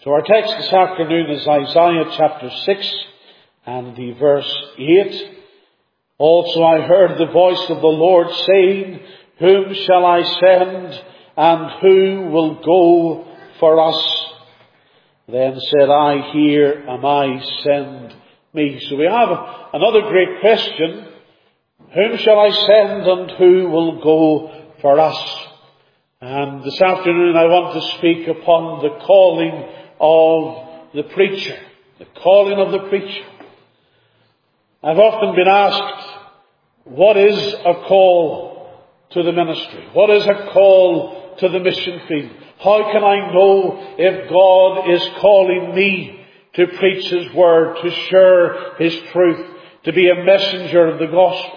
So our text this afternoon is Isaiah chapter 6 and the verse 8. Also I heard the voice of the Lord saying, Whom shall I send, and who will go for us? Then said I, Here am I, send me. So we have another great question. Whom shall I send, and who will go for us? And this afternoon I want to speak upon the calling of the preacher. The calling of the preacher. I've often been asked, what is a call to the ministry? What is a call to the mission field? How can I know if God is calling me to preach His word, to share His truth, to be a messenger of the gospel?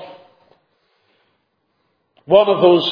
One of those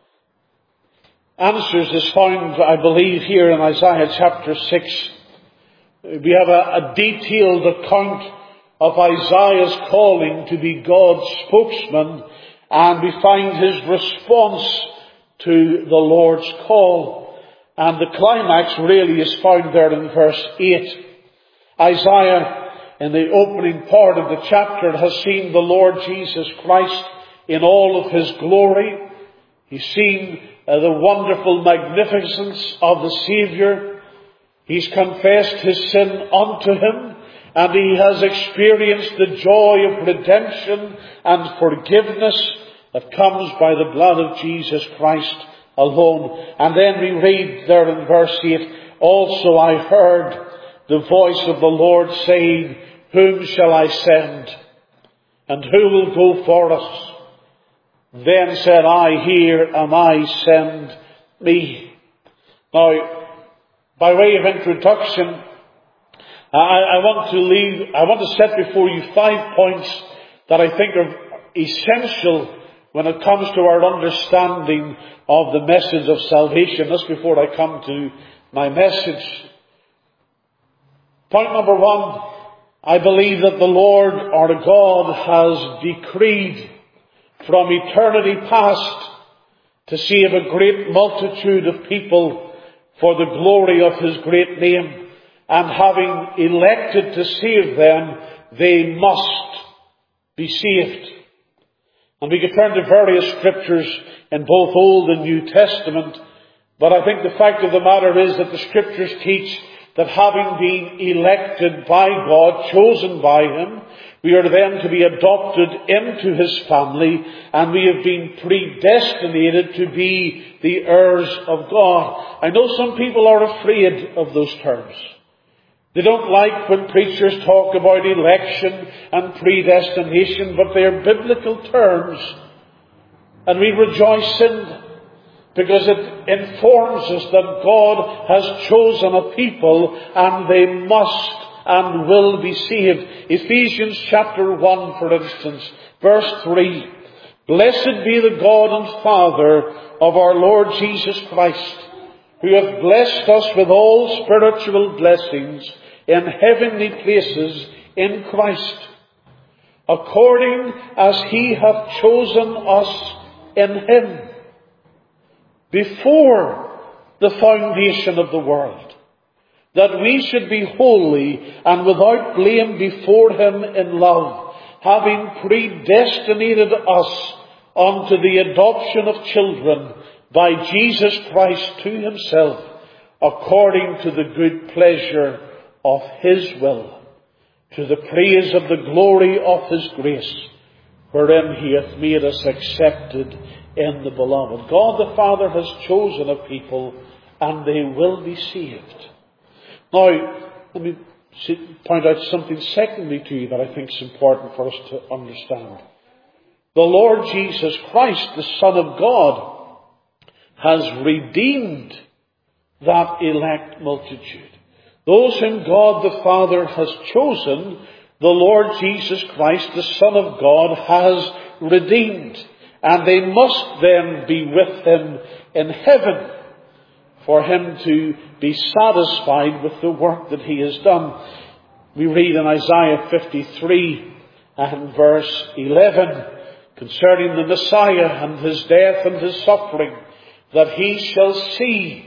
answers is found, I believe, here in Isaiah chapter 6. We have a detailed account of Isaiah's calling to be God's spokesman, and we find his response to the Lord's call. And the climax really is found there in verse 8. Isaiah, in the opening part of the chapter, has seen the Lord Jesus Christ in all of His glory. He's seen the wonderful magnificence of the Saviour. He's confessed his sin unto Him, and he has experienced the joy of redemption and forgiveness that comes by the blood of Jesus Christ alone. And then we read there in verse 8, Also I heard the voice of the Lord saying, Whom shall I send? And who will go for us? Then said I, Here am I, send me. Now, by way of introduction, I want to set before you 5 points that I think are essential when it comes to our understanding of the message of salvation. That's before I come to my message. Point number 1, I believe that the Lord our God has decreed from eternity past to save a great multitude of people for the glory of His great name. And having elected to save them, they must be saved. And we could turn to various scriptures in both Old and New Testament. But I think the fact of the matter is that the scriptures teach that having been elected by God, chosen by Him, we are then to be adopted into His family, and we have been predestinated to be the heirs of God. I know some people are afraid of those terms. They don't like when preachers talk about election and predestination, but they are biblical terms. And we rejoice in them because it informs us that God has chosen a people and they must and will be saved. Ephesians chapter 1, for instance, verse 3. Blessed be the God and Father of our Lord Jesus Christ, who hath blessed us with all spiritual blessings in heavenly places in Christ, according as He hath chosen us in Him before the foundation of the world, that we should be holy and without blame before Him in love, having predestinated us unto the adoption of children by Jesus Christ to Himself, according to the good pleasure of His will, to the praise of the glory of His grace, wherein He hath made us accepted in the Beloved. God the Father has chosen a people, and they will be saved. Now, let me point out something secondly to you that I think is important for us to understand. The Lord Jesus Christ, the Son of God, has redeemed that elect multitude. Those whom God the Father has chosen, the Lord Jesus Christ, the Son of God, has redeemed. And they must then be with Him in heaven for Him to be satisfied with the work that He has done. We read in Isaiah 53 and verse 11 concerning the Messiah and His death and His suffering, that He shall see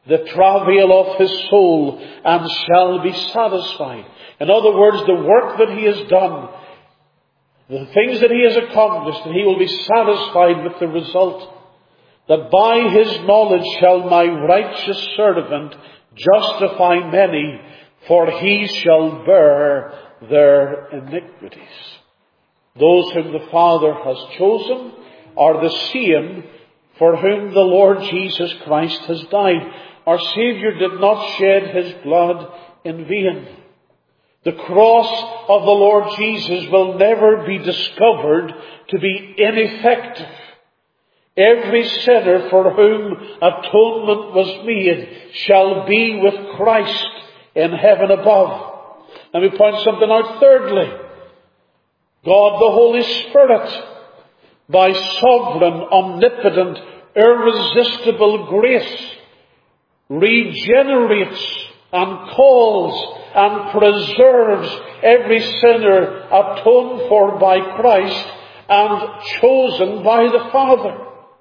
the travail of his soul, and shall be satisfied. In other words, the work that he has done, the things that he has accomplished, and he will be satisfied with the result. That by his knowledge shall my righteous servant justify many, for he shall bear their iniquities. Those whom the Father has chosen are the same for whom the Lord Jesus Christ has died. Our Saviour did not shed his blood in vain. The cross of the Lord Jesus will never be discovered to be ineffective. Every sinner for whom atonement was made shall be with Christ in heaven above. Let me point something out. Thirdly, God the Holy Spirit, by sovereign, omnipotent, irresistible grace, regenerates and calls and preserves every sinner atoned for by Christ and chosen by the Father.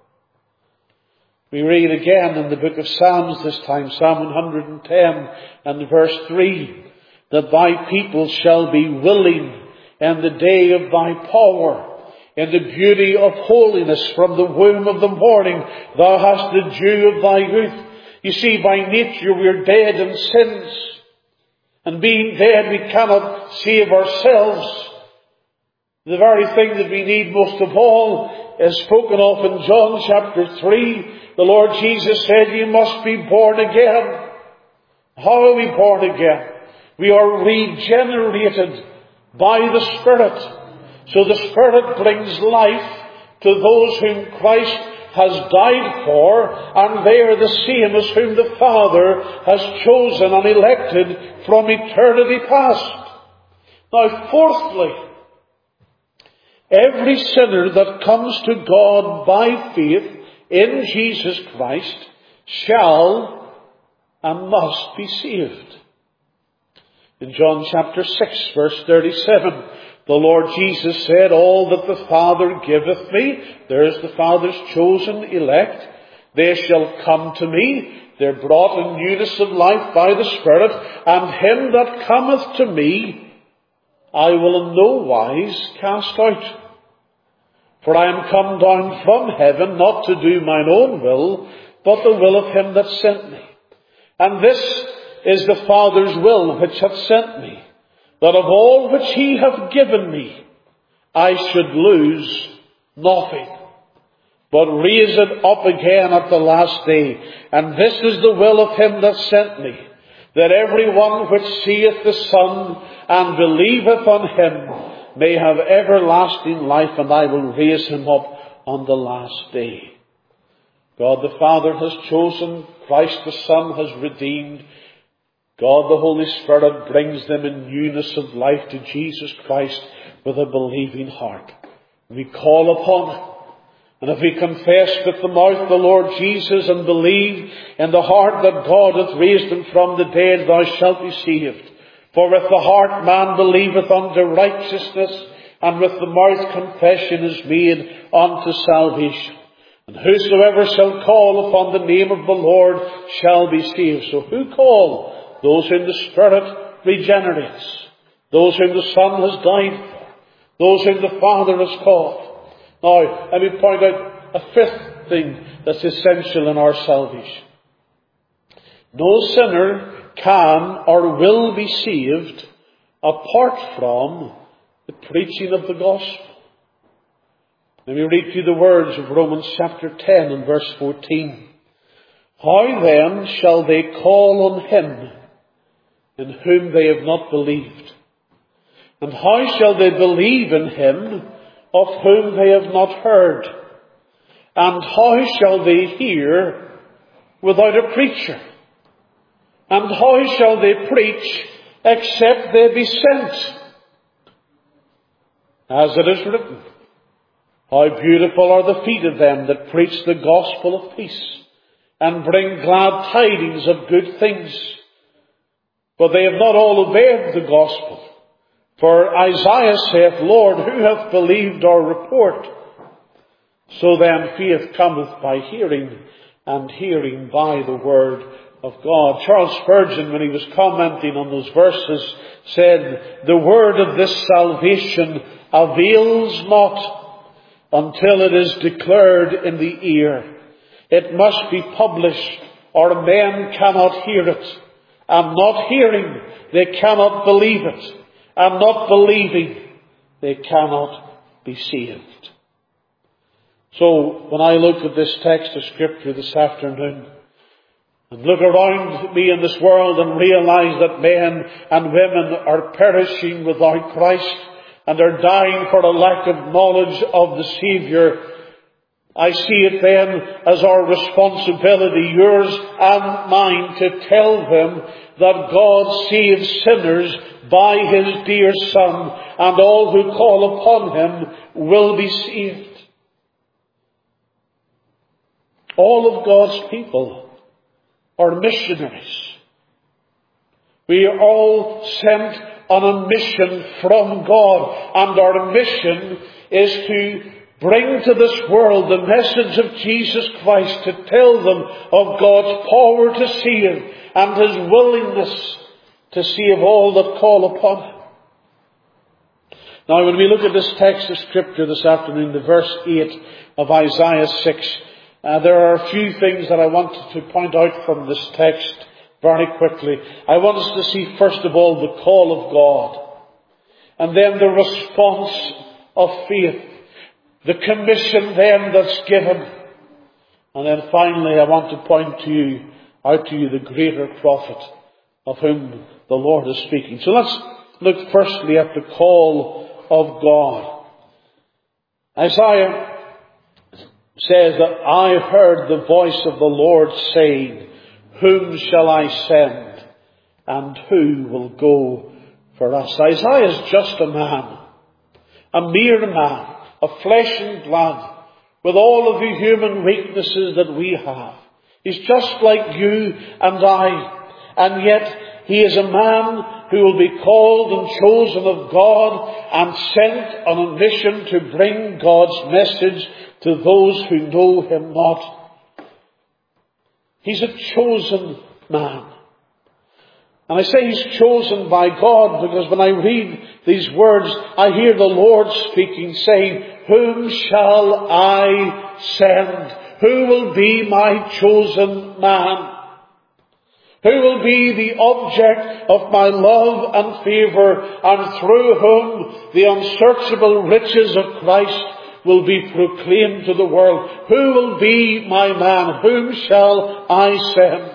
We read again in the book of Psalms this time, Psalm 110 and verse 3, that thy people shall be willing in the day of thy power. In the beauty of holiness from the womb of the morning, thou hast the dew of thy youth. You see, by nature we are dead in sins. And being dead, we cannot save ourselves. The very thing that we need most of all is spoken of in John chapter 3. The Lord Jesus said, you must be born again. How are we born again? We are regenerated by the Spirit. So the Spirit brings life to those whom Christ has died for, and they are the same as whom the Father has chosen and elected from eternity past. Now, fourthly, every sinner that comes to God by faith in Jesus Christ shall and must be saved. In John chapter 6, verse 37, the Lord Jesus said, all that the Father giveth me, there's the Father's chosen elect, they shall come to me. They're brought in newness of life by the Spirit, and him that cometh to me, I will in no wise cast out. For I am come down from heaven, not to do mine own will, but the will of him that sent me. And this is the Father's will which hath sent me, that of all which he hath given me, I should lose nothing, but raise it up again at the last day. And this is the will of him that sent me, that every one which seeth the Son and believeth on him may have everlasting life, and I will raise him up on the last day. God the Father has chosen, Christ the Son has redeemed, God the Holy Spirit brings them in newness of life to Jesus Christ with a believing heart. We call upon it. And if we confess with the mouth the Lord Jesus and believe in the heart that God hath raised him from the dead, thou shalt be saved. For with the heart man believeth unto righteousness, and with the mouth confession is made unto salvation. And whosoever shall call upon the name of the Lord shall be saved. So who call? Those whom the Spirit regenerates. Those whom the Son has died for. Those whom the Father has called. Now, let me point out a fifth thing that's essential in our salvation. No sinner can or will be saved apart from the preaching of the gospel. Let me read to you the words of Romans chapter 10 and verse 14. How then shall they call on him in whom they have not believed? And how shall they believe in him of whom they have not heard? And how shall they hear without a preacher? And how shall they preach except they be sent? As it is written, how beautiful are the feet of them that preach the gospel of peace, and bring glad tidings of good things. But they have not all obeyed the gospel. For Isaiah saith, Lord, who hath believed our report? So then faith cometh by hearing, and hearing by the word of God. Charles Spurgeon, when he was commenting on those verses, said, "The word of this salvation avails not until it is declared in the ear. It must be published, or men cannot hear it. And not hearing, they cannot believe it. And not believing, they cannot be saved." So, when I look at this text of Scripture this afternoon, and look around me in this world and realize that men and women are perishing without Christ, and are dying for a lack of knowledge of the Saviour, I see it then as our responsibility, yours and mine, to tell them that God saves sinners by His dear Son, and all who call upon Him will be saved. All of God's people are missionaries. We are all sent on a mission from God, and our mission is to bring to this world the message of Jesus Christ, to tell them of God's power to save and His willingness to save all that call upon Him. Now, when we look at this text of Scripture this afternoon, the verse 8 of Isaiah 6, there are a few things that I wanted to point out from this text very quickly. I want us to see, first of all, the call of God, and then the response of faith, the commission then that's given, and then finally I want to point out to you the greater prophet of whom the Lord is speaking. So let's look firstly at the call of God. Isaiah says that I heard the voice of the Lord saying, "Whom shall I send, and who will go for us?" Isaiah is just a man, a mere man, of flesh and blood, with all of the human weaknesses that we have. He's just like you and I, and yet he is a man who will be called and chosen of God and sent on a mission to bring God's message to those who know Him not. He's a chosen man. And I say he's chosen by God because when I read these words, I hear the Lord speaking, saying, "Whom shall I send? Who will be my chosen man? Who will be the object of my love and favour, and through whom the unsearchable riches of Christ will be proclaimed to the world? Who will be my man? Whom shall I send?"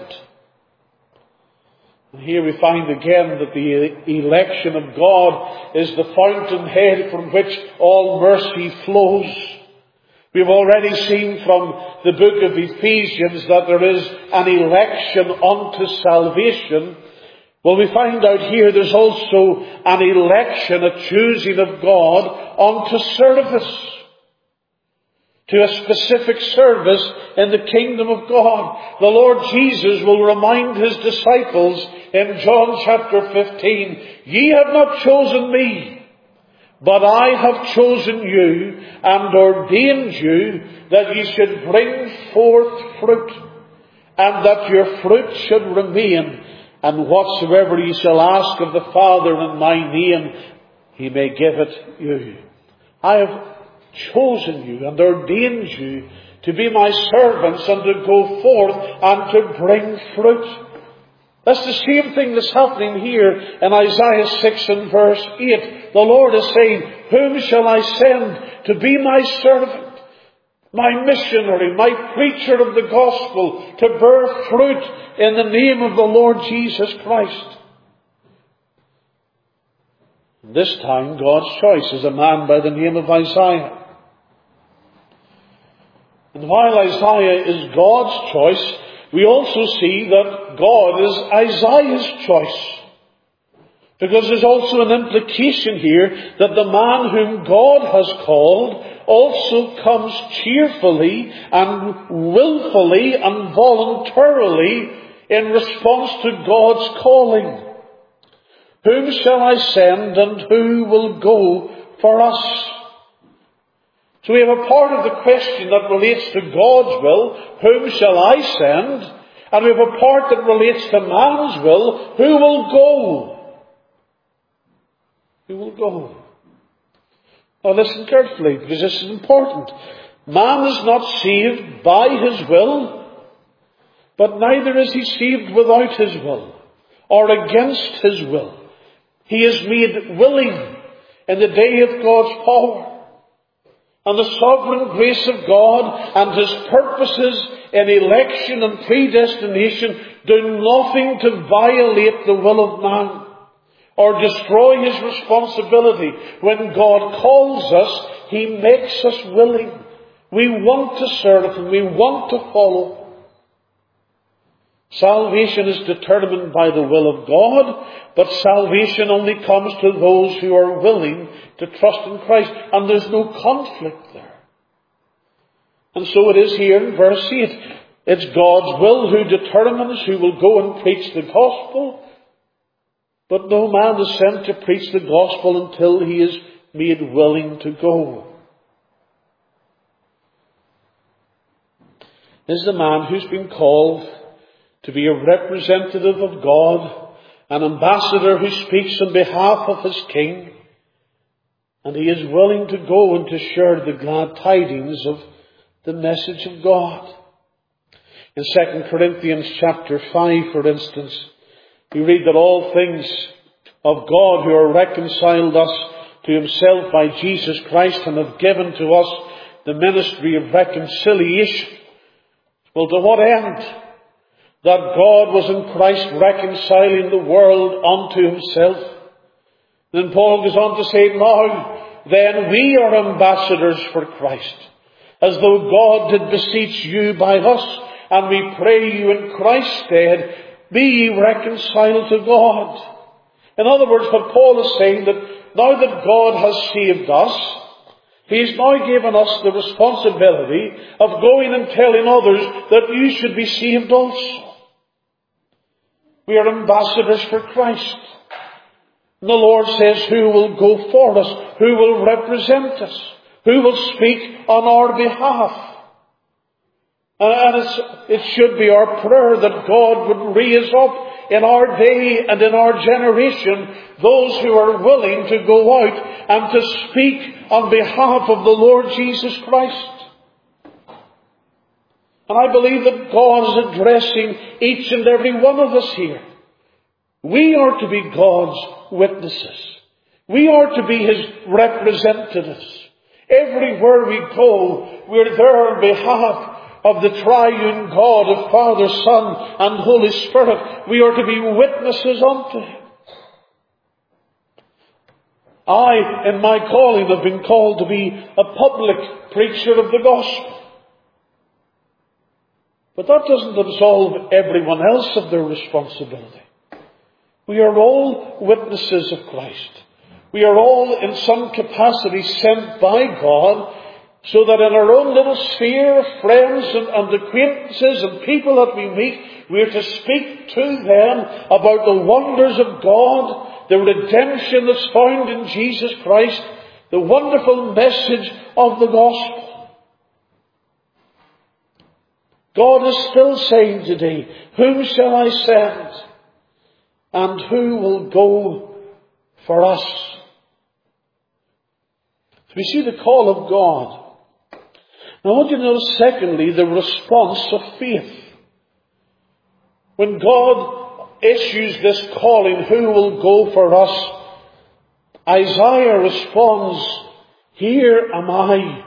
And here we find again that the election of God is the fountainhead from which all mercy flows. We've already seen from the book of Ephesians that there is an election unto salvation. Well, we find out here there's also an election, a choosing of God unto service, to a specific service in the kingdom of God. The Lord Jesus will remind His disciples in John chapter 15, "Ye have not chosen me, but I have chosen you and ordained you that ye should bring forth fruit, and that your fruit should remain, and whatsoever ye shall ask of the Father in my name, He may give it you." I have chosen you and ordained you to be my servants and to go forth and to bring fruit. That's the same thing that's happening here in Isaiah 6 and verse 8. The Lord is saying, "Whom shall I send to be my servant, my missionary, my preacher of the gospel, to bear fruit in the name of the Lord Jesus Christ?" This time God's choice is a man by the name of Isaiah. And while Isaiah is God's choice, we also see that God is Isaiah's choice. Because there's also an implication here that the man whom God has called also comes cheerfully and willfully and voluntarily in response to God's calling. "Whom shall I send, and who will go for us?" So we have a part of the question that relates to God's will, "Whom shall I send?" and we have a part that relates to man's will. Who will go? Who will go? Now listen carefully, because this is important. Man is not saved by his will, but neither is he saved without his will, or against his will. He is made willing in the day of God's power. And the sovereign grace of God and his purposes in election and predestination do nothing to violate the will of man or destroy his responsibility. When God calls us, he makes us willing. We want to serve him. We want to follow. Salvation is determined by the will of God, but salvation only comes to those who are willing to trust in Christ. And there's no conflict there. And so it is here in verse 8. It's God's will who determines who will go and preach the gospel. But no man is sent to preach the gospel until he is made willing to go. Is the man who's been called to be a representative of God, an ambassador who speaks on behalf of his King, and he is willing to go and to share the glad tidings of the message of God. In 2 Corinthians chapter 5, for instance, we read that all things of God who are reconciled us to himself by Jesus Christ and have given to us the ministry of reconciliation. Well, to what end? That God was in Christ reconciling the world unto himself. Then Paul goes on to say, now then we are ambassadors for Christ, as though God did beseech you by us, and we pray you in Christ's stead, be ye reconciled to God. In other words, what Paul is saying, that now that God has saved us, he's now given us the responsibility of going and telling others that you should be saved also. We are ambassadors for Christ. And the Lord says, who will go for us? Who will represent us? Who will speak on our behalf? And it should be our prayer that God would raise up in our day and in our generation those who are willing to go out and to speak on behalf of the Lord Jesus Christ. And I believe that God is addressing each and every one of us here. We are to be God's witnesses. We are to be his representatives. Everywhere we go, we're there on behalf of the triune God of Father, Son, and Holy Spirit. We are to be witnesses unto him. I, in my calling, have been called to be a public preacher of the gospel. But that doesn't absolve everyone else of their responsibility. We are all witnesses of Christ. We are all in some capacity sent by God, so that in our own little sphere of friends and acquaintances and people that we meet, we are to speak to them about the wonders of God, the redemption that's found in Jesus Christ, the wonderful message of the gospel. God is still saying today, whom shall I send? And who will go for us? So we see the call of God. Now I want you to notice, secondly, the response of faith. When God issues this calling, who will go for us? Isaiah responds, here am I,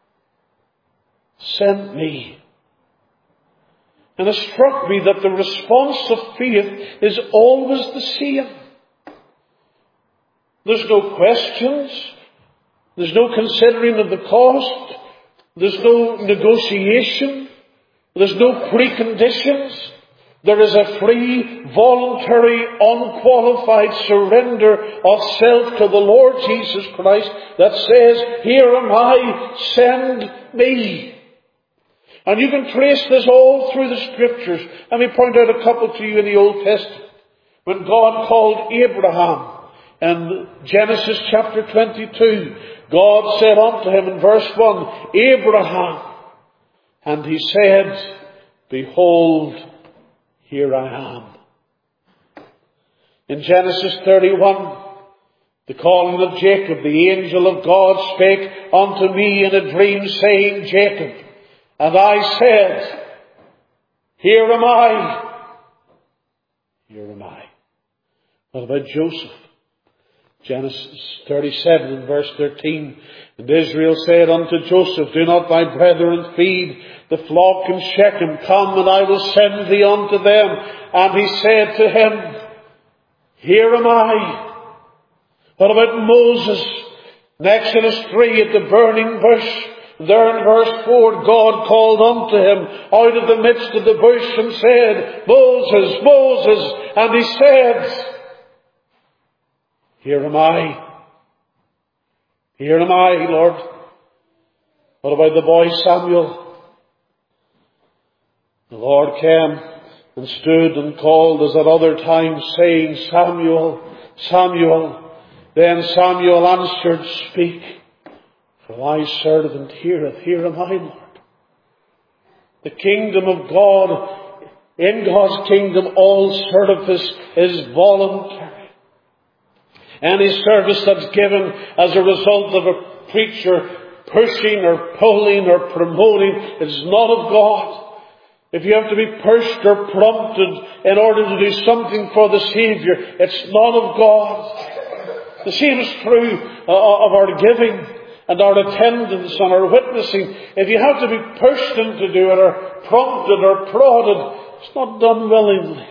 send me. And it struck me that the response of faith is always the same. There's no questions. There's no considering of the cost. There's no negotiation. There's no preconditions. There is a free, voluntary, unqualified surrender of self to the Lord Jesus Christ that says, here am I, send me. And you can trace this all through the Scriptures. Let me point out a couple to you in the Old Testament. When God called Abraham in Genesis chapter 22, God said unto him in verse 1, Abraham. And he said, behold, here I am. In Genesis 31, the calling of Jacob, the angel of God spake unto me in a dream, saying, Jacob. And I said, here am I. Here am I. What about Joseph? Genesis 37 and verse 13. And Israel said unto Joseph, do not thy brethren feed the flock in Shechem? Come, and I will send thee unto them. And he said to him, here am I. What about Moses? In Exodus 3 at the burning bush, there in verse 4, God called unto him out of the midst of the bush and said, Moses, Moses. And he said, here am I. Here am I, Lord. What about the boy Samuel? The Lord came and stood and called as at other times, saying, Samuel, Samuel. Then Samuel answered, speak, for thy servant heareth. Here am I, Lord. The kingdom of God, in God's kingdom, all service is voluntary. Any service that's given as a result of a preacher pushing or pulling or promoting is not of God. If you have to be pushed or prompted in order to do something for the Savior, it's not of God. The same is true of our giving and our attendance and our witnessing. If you have to be pushed into do it or prompted or prodded, it's not done willingly.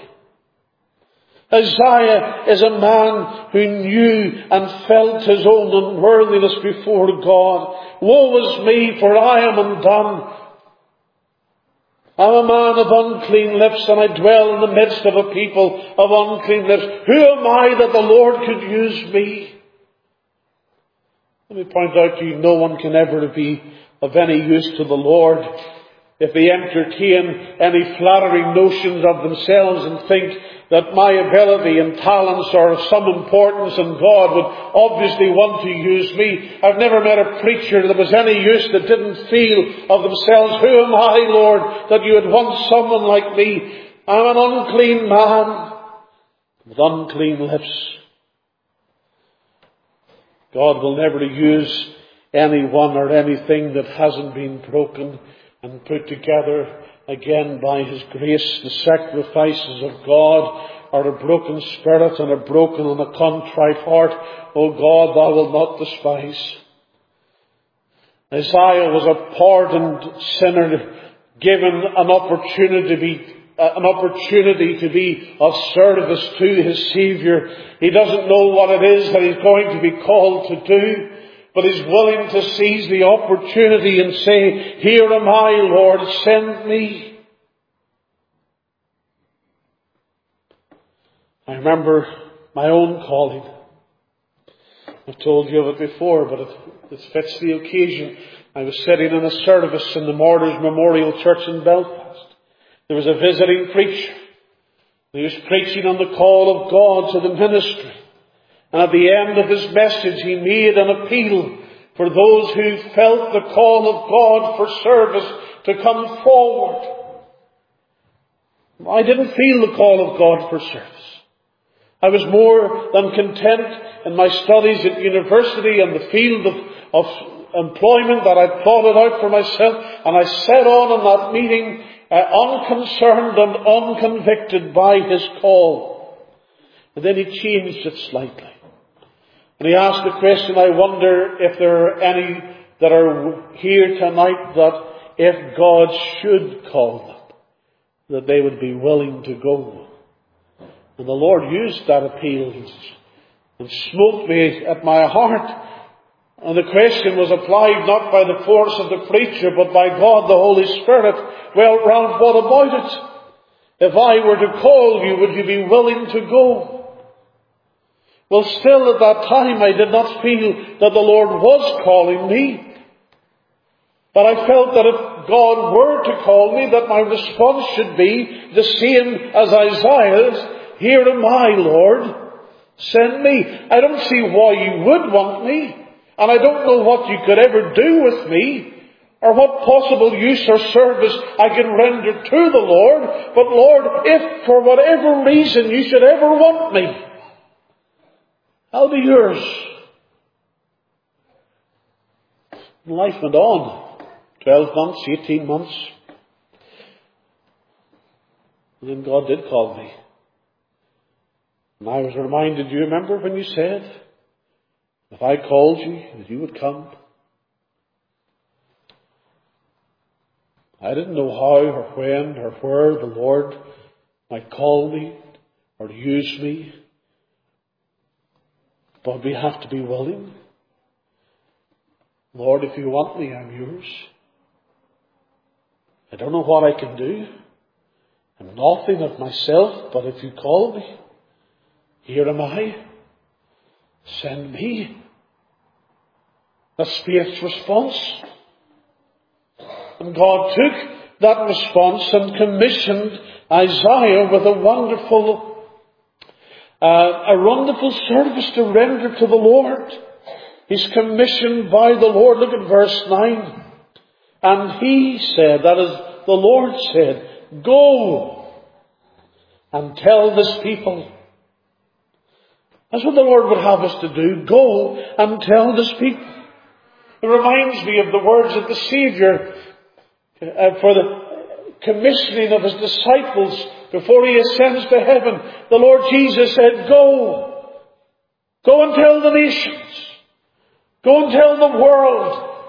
Isaiah is a man who knew and felt his own unworthiness before God. Woe is me, for I am undone. I'm a man of unclean lips, and I dwell in the midst of a people of unclean lips. Who am I that the Lord could use me? Let me point out to you, no one can ever be of any use to the Lord if they entertain any flattering notions of themselves and think that my ability and talents are of some importance and God would obviously want to use me. I've never met a preacher that was any use that didn't feel of themselves, who am I, Lord, that you would want someone like me? I'm an unclean man with unclean lips. God will never use anyone or anything that hasn't been broken and put together again by His grace. The sacrifices of God are a broken spirit and a broken and a contrite heart. O God, thou wilt not despise. Isaiah was a pardoned sinner, given an opportunity to be of service to his Saviour. He doesn't know what it is that he's going to be called to do, but he's willing to seize the opportunity and say, here am I, Lord, send me. I remember my own calling. I've told you of it before, but it fits the occasion. I was sitting in a service in the Martyrs Memorial Church in Belfast. There was a visiting preacher. He was preaching on the call of God to the ministry. And at the end of his message, he made an appeal for those who felt the call of God for service to come forward. I didn't feel the call of God for service. I was more than content in my studies at university and the field of employment that I plotted out for myself. And I sat on in that meeting unconcerned and unconvicted by his call. And then he changed it slightly. And he asked the question, I wonder if there are any that are here tonight that if God should call them, that they would be willing to go. And the Lord used that appeal and smote me at my heart. And the question was applied not by the force of the preacher, but by God the Holy Spirit. Well, Ralph, what about it? If I were to call you, would you be willing to go? Well, still at that time I did not feel that the Lord was calling me. But I felt that if God were to call me, that my response should be the same as Isaiah's. Here am I, Lord. Send me. I don't see why you would want me. And I don't know what you could ever do with me, or what possible use or service I can render to the Lord. But Lord, if for whatever reason you should ever want me, I'll be yours. And life went on. 12 months, 18 months. And then God did call me. And I was reminded, do you remember when you said, if I called you, that you would come? I didn't know how or when or where the Lord might call me or use me. But we have to be willing. Lord, if you want me, I'm yours. I don't know what I can do. I'm nothing of myself, but if you call me, here am I. Send me. That's faith's response. And God took that response and commissioned Isaiah with a wonderful service to render to the Lord. He's commissioned by the Lord. Look at verse 9. And he said, that is, the Lord said, go and tell this people. That's what the Lord would have us to do. Go and tell this people. It reminds me of the words of the Saviour for the commissioning of his disciples before he ascends to heaven. The Lord Jesus said, go. Go and tell the nations. Go and tell the world.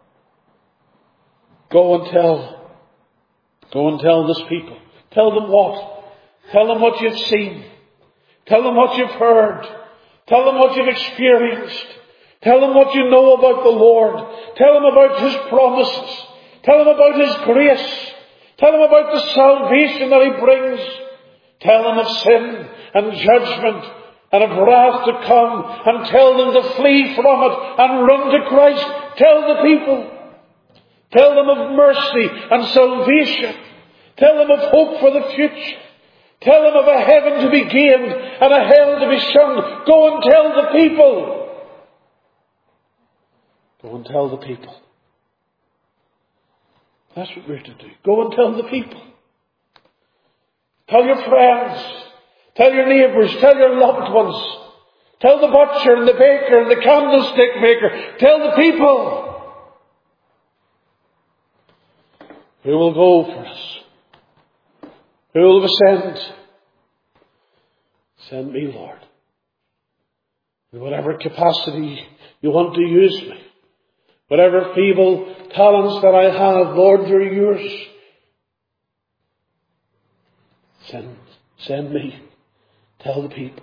Go and tell this people. Tell them what? Tell them what you've seen. Tell them what you've heard. Tell them what you've experienced. Tell them what you know about the Lord. Tell them about His promises. Tell them about His grace. Tell them about the salvation that He brings. Tell them of sin and judgment and of wrath to come, and tell them to flee from it and run to Christ. Tell the people. Tell them of mercy and salvation. Tell them of hope for the future. Tell them of a heaven to be gained and a hell to be shunned. Go and tell the people. Go and tell the people. That's what we're to do. Go and tell the people. Tell your friends. Tell your neighbours. Tell your loved ones. Tell the butcher and the baker and the candlestick maker. Tell the people. Who will go for us? Who will ascend? Send me, Lord. In whatever capacity you want to use me. Whatever feeble talents that I have, Lord, they're yours. Send me. Tell the people.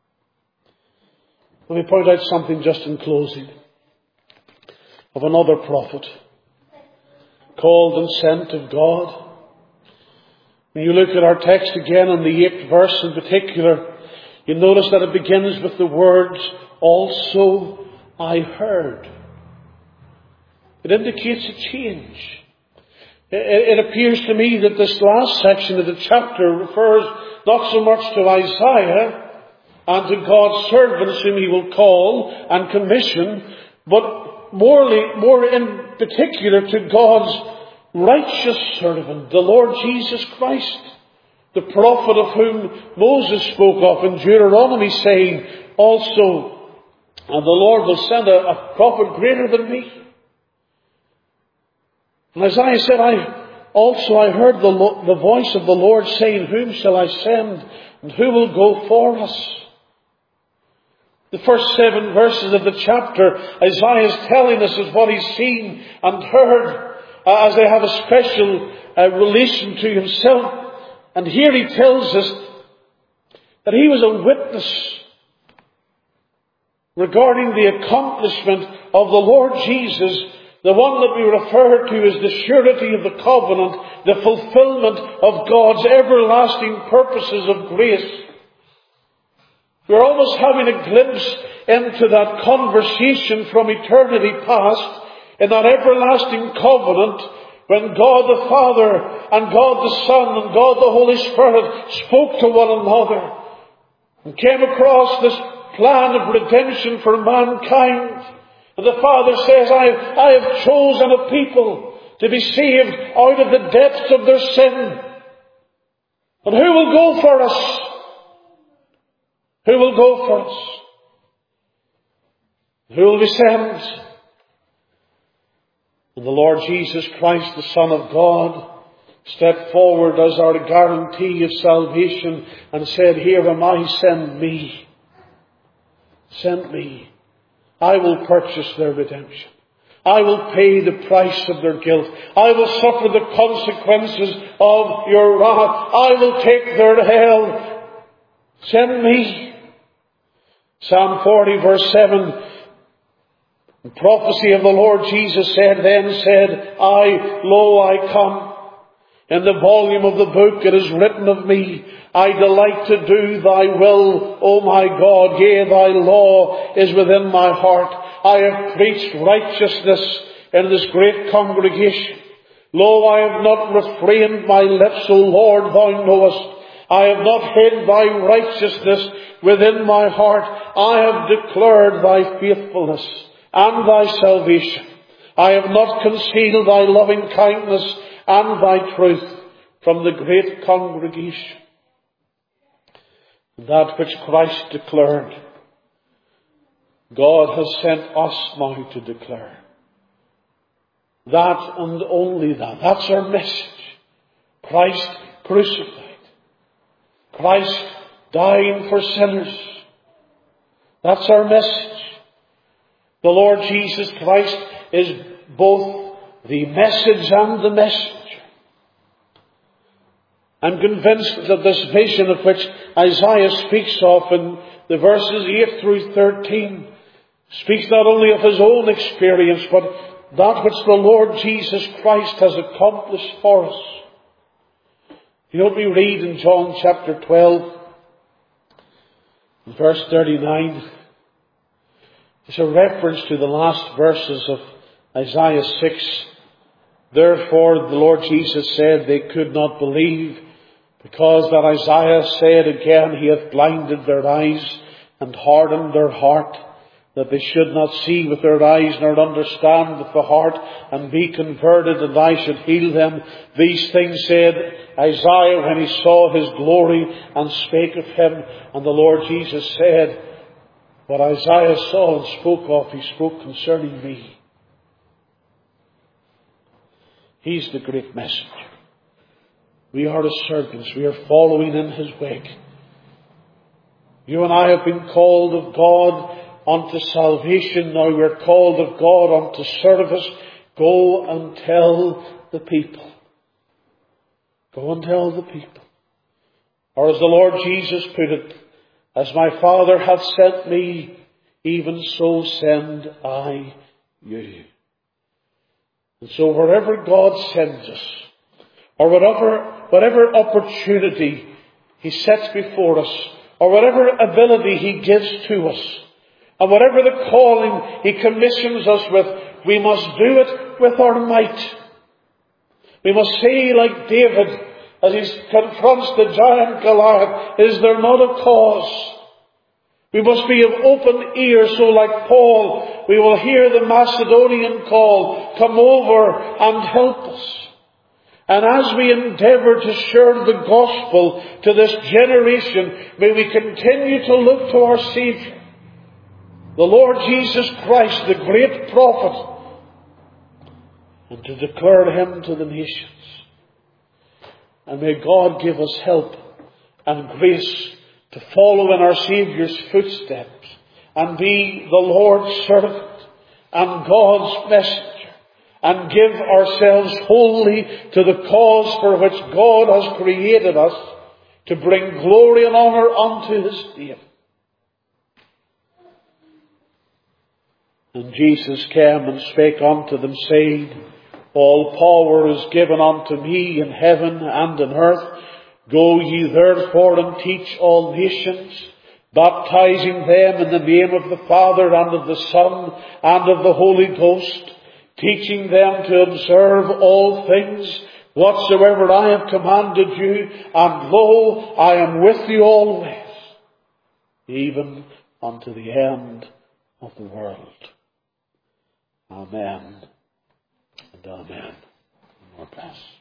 Let me point out something just in closing of another prophet called and sent of God. When you look at our text again in the 8th verse in particular, you notice that it begins with the words, also I heard. It indicates a change. It appears to me that this last section of the chapter refers not so much to Isaiah and to God's servants whom He will call and commission, but more in particular to God's righteous servant, the Lord Jesus Christ, the prophet of whom Moses spoke of in Deuteronomy, saying, also, and the Lord will send a prophet greater than me. And Isaiah said, I heard the voice of the Lord saying, whom shall I send, and who will go for us? The first 7 verses of the chapter, Isaiah is telling us is what he's seen and heard, as they have a special relation to himself. And here he tells us that he was a witness regarding the accomplishment of the Lord Jesus, the one that we refer to as the surety of the covenant, the fulfillment of God's everlasting purposes of grace. We're almost having a glimpse into that conversation from eternity past, in that everlasting covenant, when God the Father and God the Son and God the Holy Spirit spoke to one another and came across this plan of redemption for mankind. And the Father says, I have chosen a people to be saved out of the depths of their sin. And who will go for us? Who will go for us? Who will be sent? And the Lord Jesus Christ, the Son of God, stepped forward as our guarantee of salvation and said, "Here am I, send me. Send me. I will purchase their redemption. I will pay the price of their guilt. I will suffer the consequences of your wrath. I will take their hell. Send me." Psalm 40 verse 7, the prophecy of the Lord Jesus said, "Lo, I come. In the volume of the book it is written of me, I delight to do thy will, O my God. Yea, thy law is within my heart. I have preached righteousness in this great congregation. Lo, I have not refrained my lips, O Lord, thou knowest. I have not hid thy righteousness within my heart. I have declared thy faithfulness and thy salvation. I have not concealed thy loving kindness and thy truth from the great congregation." That which Christ declared, God has sent us now to declare. That and only that. That's our message. Christ crucified. Christ dying for sinners. That's our message. The Lord Jesus Christ is both the message and the messenger. I'm convinced that this vision of which Isaiah speaks of in the verses 8 through 13 speaks not only of his own experience, but that which the Lord Jesus Christ has accomplished for us. You know what we read in John chapter 12, verse 39? It's a reference to the last verses of Isaiah 6. "Therefore the Lord Jesus said, they could not believe, because that Isaiah said again, He hath blinded their eyes and hardened their heart, that they should not see with their eyes, nor understand with the heart, and be converted, and I should heal them. These things said Isaiah when he saw his glory, and spake of him." And the Lord Jesus said, what Isaiah saw and spoke of, He spoke concerning me. He's the great messenger. We are His servants. We are following in His wake. You and I have been called of God unto salvation. Now we are called of God unto service. Go and tell the people. Go and tell the people. Or as the Lord Jesus put it, "As my Father hath sent me, even so send I you." And so wherever God sends us, or whatever opportunity He sets before us, or whatever ability He gives to us, and whatever the calling He commissions us with, we must do it with our might. We must say like David, as he confronts the giant Goliath, "Is there not a cause?" We must be of open ear, so like Paul, we will hear the Macedonian call, "Come over and help us." And as we endeavour to share the gospel to this generation, may we continue to look to our Saviour, the Lord Jesus Christ, the great prophet, and to declare Him to the nations. And may God give us help and grace to follow in our Saviour's footsteps and be the Lord's servant and God's messenger, and give ourselves wholly to the cause for which God has created us, to bring glory and honour unto His name. And Jesus came and spake unto them, saying, "All power is given unto me in heaven and in earth. Go ye therefore and teach all nations, baptizing them in the name of the Father and of the Son and of the Holy Ghost, teaching them to observe all things whatsoever I have commanded you. And lo, I am with you always, even unto the end of the world." Amen and amen. God bless.